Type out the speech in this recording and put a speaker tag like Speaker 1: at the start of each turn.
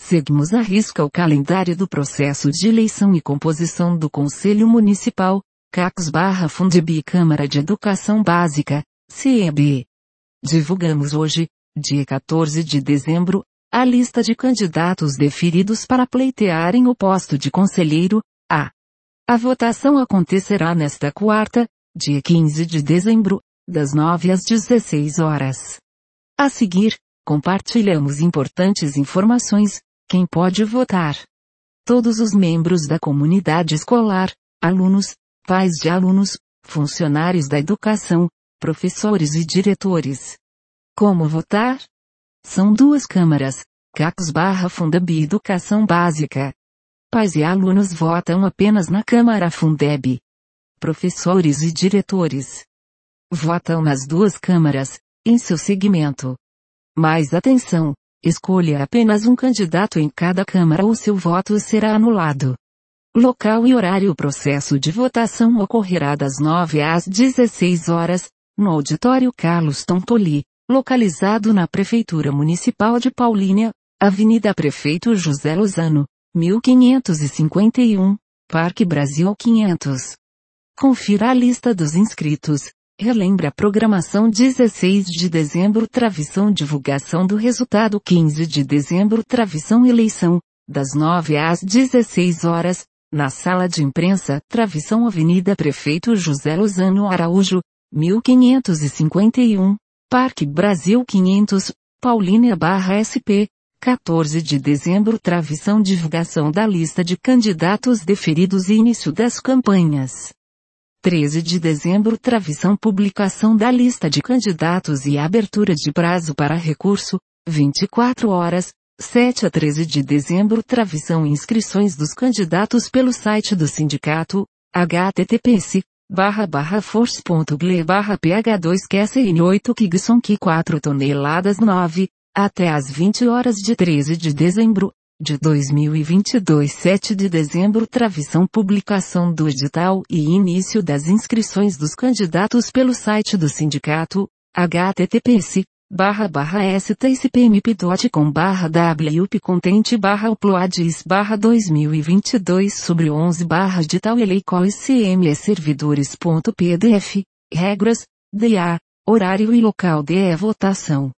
Speaker 1: Seguimos à risca o calendário do processo de eleição e composição do Conselho Municipal, CACS/Fundeb Câmara de Educação Básica, CEB. Divulgamos hoje, dia 14 de dezembro, a lista de candidatos deferidos para pleitearem o posto de conselheiro A. A votação acontecerá nesta quarta, dia 15 de dezembro, das 9 às 16 horas. A seguir, compartilhamos importantes informações. Quem pode votar? Todos os membros da comunidade escolar, alunos, pais de alunos, funcionários da educação, professores e diretores. Como votar? São duas câmaras, CACS/Fundeb Educação Básica. Pais e alunos votam apenas na Câmara Fundeb. Professores e diretores votam nas duas câmaras, em seu segmento. Mais atenção! Escolha apenas um candidato em cada câmara ou seu voto será anulado. Local e horário: o processo de votação ocorrerá das 9 às 16 horas, no auditório Carlos Tontoli, localizado na Prefeitura Municipal de Paulínia, Avenida Prefeito José Lozano, 1551, Parque Brasil 500. Confira a lista dos inscritos. Relembre a programação: 16 de dezembro Travição Divulgação do resultado 15 de dezembro Travição Eleição, das 9 às 16 horas, na Sala de Imprensa, Travição Avenida Prefeito José Lozano Araújo, 1551, Parque Brasil 500, Paulínia/SP, 14 de dezembro Travição Divulgação da lista de candidatos deferidos e início das campanhas. 13 de dezembro Travição Publicação da lista de candidatos e abertura de prazo para recurso, 24 horas, 7 a 13 de dezembro Travição Inscrições dos candidatos pelo site do sindicato, https://force.gle/ph2qsn8 Kigson Ki 4 toneladas 9, até às 20 horas de 13 de dezembro, de 2022. 7 de dezembro Travição Publicação do edital e início das inscrições dos candidatos pelo site do sindicato, https://stcpmp.com/wpcontent/uploads/2022 sobre 11/edital e lei CME servidores.pdf, regras, DA, horário e local de votação.